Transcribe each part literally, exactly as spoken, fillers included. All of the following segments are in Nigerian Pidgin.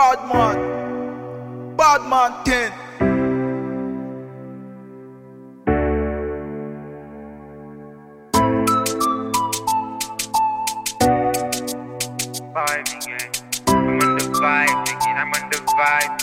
Bad man, bad man ten. Vibing, eh? I'm on the vibe, thinking I'm on the vibe.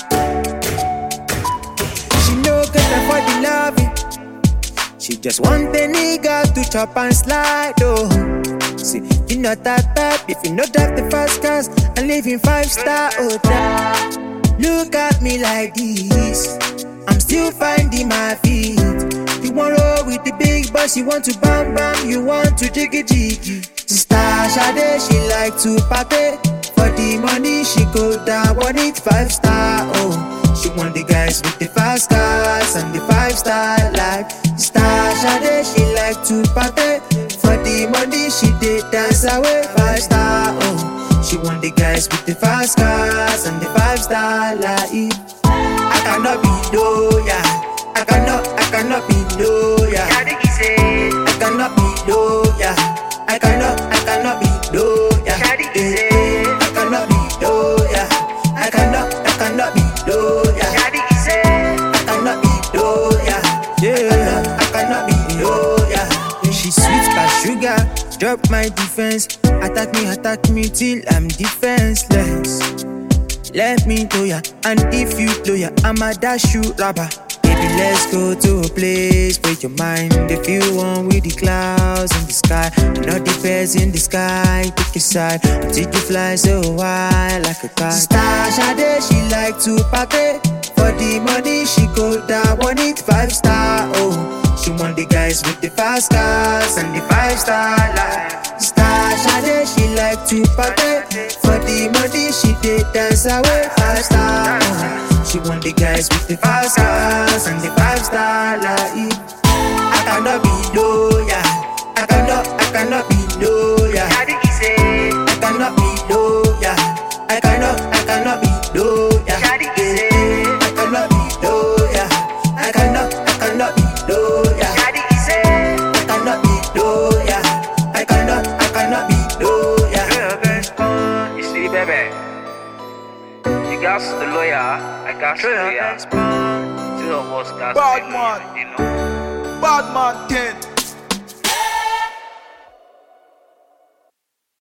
She no get afford the loving. She just want the nigga to chop and slide, oh. See, you not that type if you not have the fast cars and live in five star hotel. Look at me like this, I'm still finding my feet. You want roll with the big boss, you want to bam bam, you want to jiggy jiggy. Sister Sade, she like to party. For the money, she go down, want it five star, oh. She want the guys with the fast cars and the five star life. Sister Sade, she like to party. For the money, she did dance away five star, oh. She want the guys with the fast cars and the five star life. I cannot be loyal. I cannot, I cannot be loyal. I cannot be loyal. I cannot, I cannot be loyal. I cannot be loyal. I cannot, I cannot be loyal. I cannot be loyal. Yeah, I cannot be loyal. She sweet as sugar. Drop my defense. Attack me, attack me till I'm defenseless. Let me know ya, and if you know ya, I'ma dash you rubber. Baby, let's go to a place where your mind if you want with the clouds in the sky. Not the birds in the sky, pick your side until you fly so high like a kite. Star Sade, she like to party. For the money, she go down, want it five star, oh. She want the guys with the fast cars and the five star life. Star Sade, she like to party. For the money, she did dance away five star, oh. She want the guys with the fast cars and the five star life. I cannot be loyal. I cannot, I cannot be loyal. I cannot be loyal. I cannot, I cannot be loyal. I cannot be loyal. I cannot, I cannot be loyal. I cannot be loyal. I cannot, I cannot be loyal. You see, baby? You got the lawyer, I got the lawyer. Two of us got Bad the man. lawyer, you know. Bad man ten.